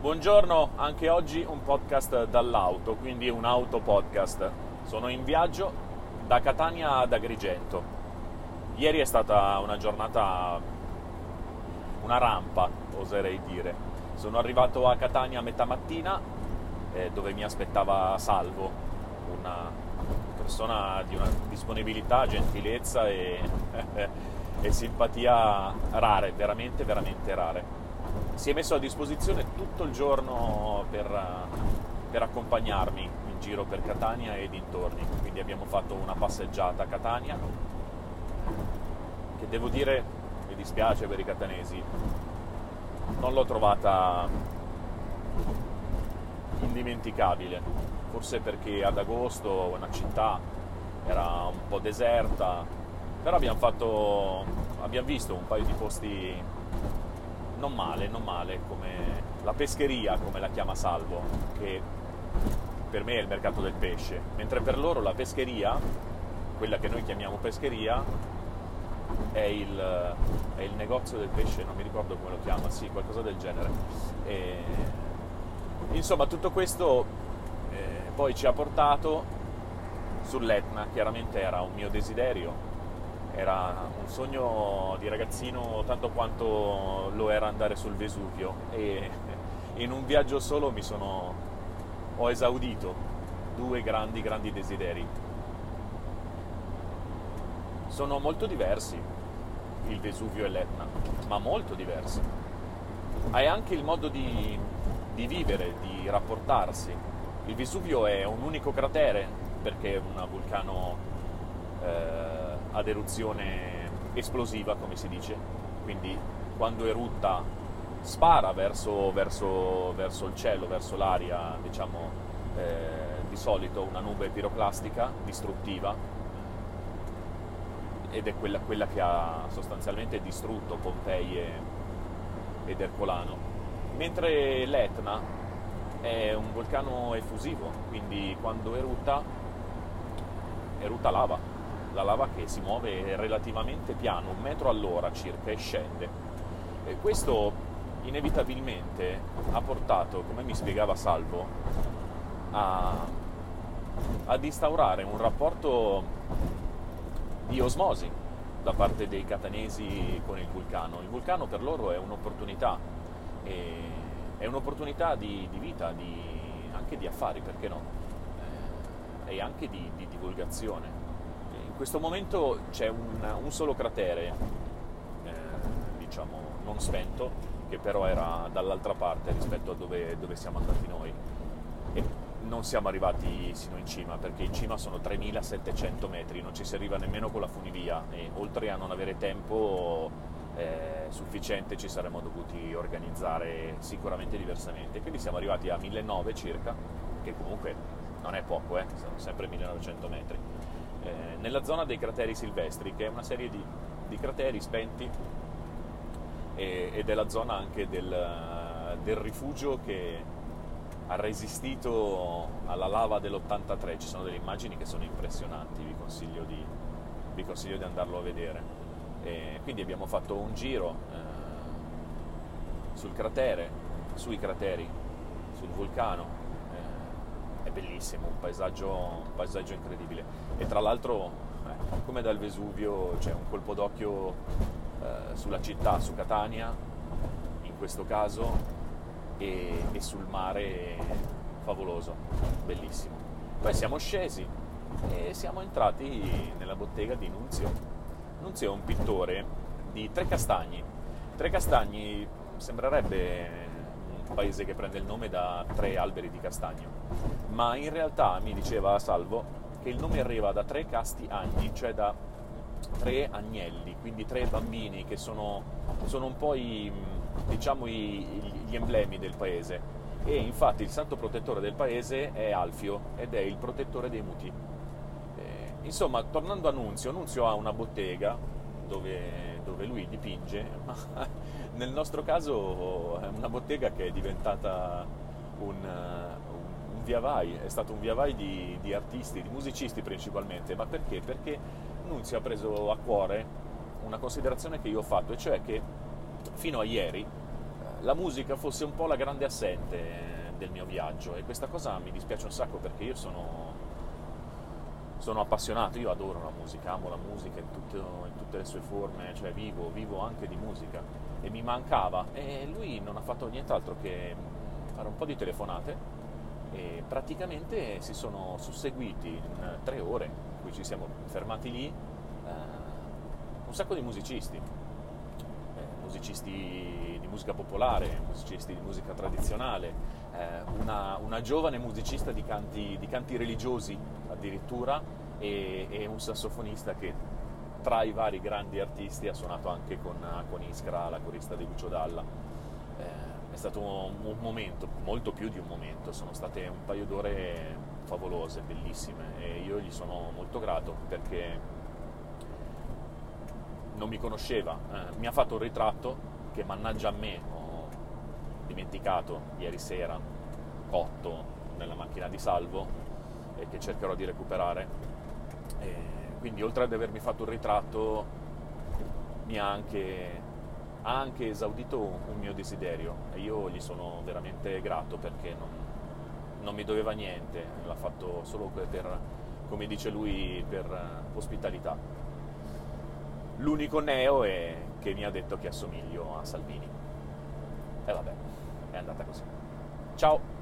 Buongiorno, anche oggi un podcast dall'auto, quindi un auto podcast. Sono in viaggio da Catania ad Agrigento. Ieri è stata una giornata, una rampa, oserei dire. Sono arrivato a Catania a metà mattina, dove mi aspettava Salvo, una persona di una disponibilità, gentilezza e simpatia rare, veramente, veramente rare. Si è messo a disposizione tutto il giorno per accompagnarmi in giro per Catania e dintorni, quindi abbiamo fatto una passeggiata a Catania, che devo dire, mi dispiace per i catanesi, non l'ho trovata indimenticabile, forse perché ad agosto una città era un po' deserta, però abbiamo visto un paio di posti non male, come la pescheria, come la chiama Salvo, che per me è il mercato del pesce, mentre per loro la pescheria, quella che noi chiamiamo pescheria, è il negozio del pesce, non mi ricordo come lo chiama, sì, qualcosa del genere. Insomma, tutto questo poi ci ha portato sull'Etna. Chiaramente era un mio desiderio, era un sogno di ragazzino tanto quanto lo era andare sul Vesuvio, e in un viaggio solo ho esaudito due grandi desideri. Sono molto diversi il Vesuvio e l'Etna, ma molto diversi. È anche il modo di vivere, di rapportarsi. Il Vesuvio è un unico cratere perché è un vulcano ad eruzione esplosiva, come si dice, quindi quando erutta spara verso il cielo, verso l'aria, diciamo, di solito una nube piroclastica distruttiva, ed è quella che ha sostanzialmente distrutto Pompei ed Ercolano, mentre l'Etna è un vulcano effusivo, quindi quando erutta lava. La lava che si muove relativamente piano, 1 metro all'ora circa, e scende. E questo inevitabilmente ha portato, come mi spiegava Salvo, ad instaurare un rapporto di osmosi da parte dei catanesi con il vulcano. Il vulcano per loro è un'opportunità, è un'opportunità di vita, anche di affari, perché no? E anche di divulgazione. In questo momento c'è un solo cratere, diciamo non spento, che però era dall'altra parte rispetto a dove siamo andati noi, e non siamo arrivati sino in cima, perché in cima sono 3700 metri, non ci si arriva nemmeno con la funivia, e oltre a non avere tempo sufficiente ci saremmo dovuti organizzare sicuramente diversamente, quindi siamo arrivati a 1900 circa, che comunque non è poco, sono sempre 1900 metri. Nella zona dei crateri silvestri, che è una serie di crateri spenti, ed è la zona anche del rifugio che ha resistito alla lava dell'83. Ci sono delle immagini che sono impressionanti, vi consiglio di andarlo a vedere. Quindi abbiamo fatto un giro sui crateri, sul vulcano. È bellissimo, un paesaggio incredibile, e tra l'altro come dal Vesuvio c'è un colpo d'occhio sulla città, su Catania in questo caso, e sul mare favoloso, bellissimo. Poi siamo scesi e siamo entrati nella bottega di Nunzio. Nunzio è un pittore di Tre Castagni sembrerebbe un paese che prende il nome da 3 alberi di castagno, ma in realtà mi diceva Salvo che il nome arriva da 3 casti agni, cioè da 3 agnelli, quindi 3 bambini che sono un po' gli emblemi del paese, e infatti il santo protettore del paese è Alfio ed è il protettore dei muti. Insomma, tornando a Nunzio ha una bottega dove lui dipinge, ma nel nostro caso è una bottega che è diventata un via vai, è stato un via vai di artisti, di musicisti principalmente. Ma perché? Perché Nunzio ha preso a cuore una considerazione che io ho fatto, e cioè che fino a ieri la musica fosse un po' la grande assente del mio viaggio, e questa cosa mi dispiace un sacco perché io sono appassionato, io adoro la musica, amo la musica in tutte le sue forme, cioè vivo anche di musica, e mi mancava, e lui non ha fatto nient'altro che fare un po' di telefonate, e praticamente si sono susseguiti in 3 ore in cui ci siamo fermati lì un sacco di musicisti, musicisti di musica popolare, musicisti di musica tradizionale, una giovane musicista di canti religiosi addirittura, e un sassofonista che tra i vari grandi artisti ha suonato anche con Iskra, la corista di Lucio Dalla. È stato un momento, molto più di un momento, sono state un paio d'ore favolose, bellissime, e io gli sono molto grato perché non mi conosceva, mi ha fatto un ritratto che, mannaggia a me, ho dimenticato ieri sera, cotto nella macchina di salvo, e che cercherò di recuperare. E quindi, oltre ad avermi fatto un ritratto, mi ha anche esaudito un mio desiderio, e io gli sono veramente grato perché non mi doveva niente, l'ha fatto solo per, come dice lui, per ospitalità. L'unico neo è che mi ha detto che assomiglio a Salvini. E vabbè, è andata così. Ciao!